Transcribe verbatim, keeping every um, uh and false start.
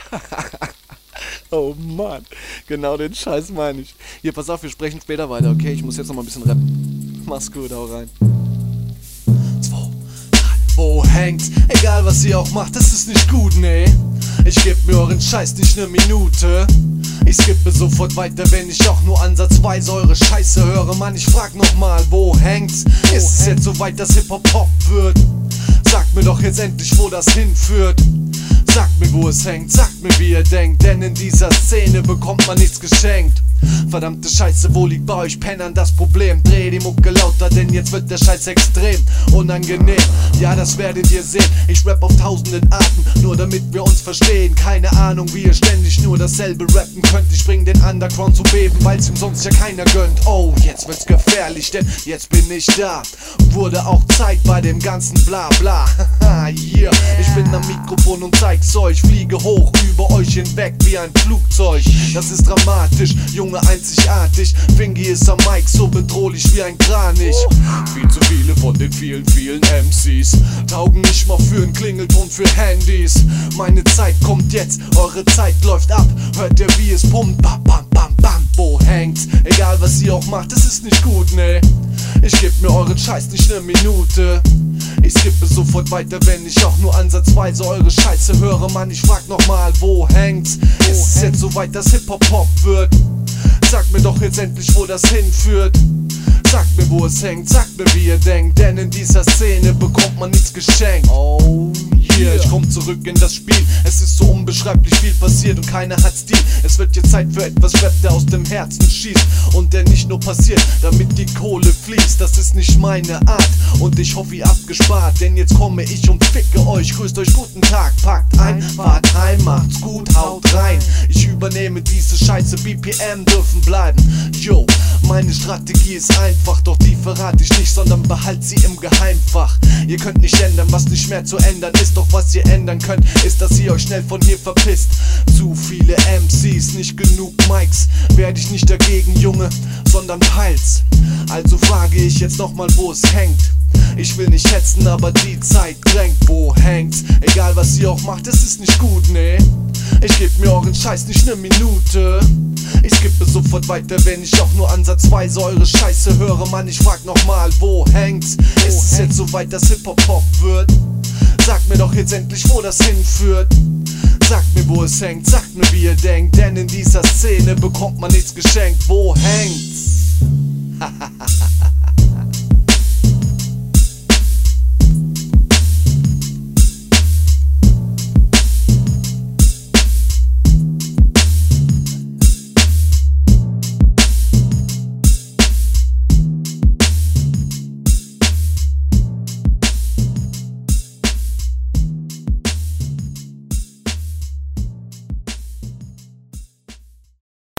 Oh Mann, genau den Scheiß meine ich. Hier, pass auf, wir sprechen später weiter, okay? Ich muss jetzt noch mal ein bisschen rappen. Mach's gut, hau rein. Zwei, drei, wo hängt's? Egal was ihr auch macht, das ist nicht gut, nee. Ich geb mir euren Scheiß nicht ne Minute. Ich skippe sofort weiter, wenn ich auch nur ansatzweise eure Scheiße höre. Mann, ich frag nochmal, wo hängt's? Ist es jetzt so weit, dass Hip-Hop Pop wird? Sagt mir doch jetzt endlich, wo das hinführt. Sagt mir, wo es hängt, sagt mir, wie ihr denkt, denn in dieser Szene bekommt man nichts geschenkt. Verdammte Scheiße, wo liegt bei euch Pennern das Problem? Dreh die Mucke lauter, denn jetzt wird der Scheiß extrem unangenehm. Ja, das werdet ihr sehen, ich rap auf tausenden Arten, nur damit wir uns verstehen. Keine Ahnung, wie ihr ständig nur dasselbe rappen könnt. Ich bring den Underground zu beben, weil's ihm sonst ja keiner gönnt. Oh, jetzt wird's gefährlich, denn jetzt bin ich da. Wurde auch Zeit bei dem ganzen Blabla. Haha, yeah, ich bin am Mikrofon und zeig's euch. Fliege hoch über euch hinweg wie ein Flugzeug. Das ist dramatisch, Junge, einzigartig. Fingi ist am Mic so bedrohlich wie ein Kranich. Viel zu viele von den vielen, vielen M Cs taugen nicht mal für einen Klingelton für Handys. Meine Zeit kommt jetzt, eure Zeit läuft ab. Hört ihr, wie es pumpt? Bam, bam, bam, bam. Wo hängt's? Egal was ihr auch macht, das ist nicht gut, ne. Ich geb mir euren Scheiß nicht ne Minute. Ich skippe sofort weiter, wenn ich auch nur ansatzweise eure Scheiße höre. Mann, ich frag nochmal, wo hängt's? Ist es jetzt so weit, dass Hip-Hop Pop wird? Sagt mir doch jetzt endlich, wo das hinführt. Sagt mir, wo es hängt, sagt mir, wie ihr denkt, denn in dieser Szene bekommt man nichts geschenkt. Oh yeah, ich komm zurück in das Spiel. Es ist so unbeschreiblich viel passiert und keiner hat Stil. Es wird jetzt Zeit für etwas Rap, der aus dem Herzen schießt und der nicht nur passiert, damit die Kohle fließt. Das ist nicht meine Art und ich hoffe, ihr habt gespart, denn jetzt komme ich und ficke euch. Grüßt euch, guten Tag, packt ein, fahrt heim, macht's gut, haut rein. Ich übernehme diese Scheiße, B P M dürfen bleiben. Yo, meine Strategie ist einfach, doch die verrate ich nicht, sondern behalt sie im Geheimfach. Ihr könnt nicht ändern, was nicht mehr zu ändern ist, doch was ihr ändern könnt, ist, dass ihr euch schnell von hier verpisst. Zu viele M Cs, nicht genug Mics, werde ich nicht dagegen, Junge, sondern teils. Also frage ich jetzt nochmal, wo es hängt. Ich will nicht hetzen, aber die Zeit drängt. Wo hängt's? Egal was ihr auch macht, es ist nicht gut, ne. Ich geb mir euren Scheiß nicht ne Minute. Ich skippe sofort weiter, wenn ich auch nur ansatzweise eure Scheiße höre. Mann, ich frag nochmal, wo hängt's? Ist es jetzt so weit, dass Hip-Hop Pop wird? Sagt mir doch jetzt endlich, wo das hinführt. Sagt mir, wo es hängt, sagt mir, wie ihr denkt, denn in dieser Szene bekommt man nichts geschenkt. Wo hängt's? Hahaha.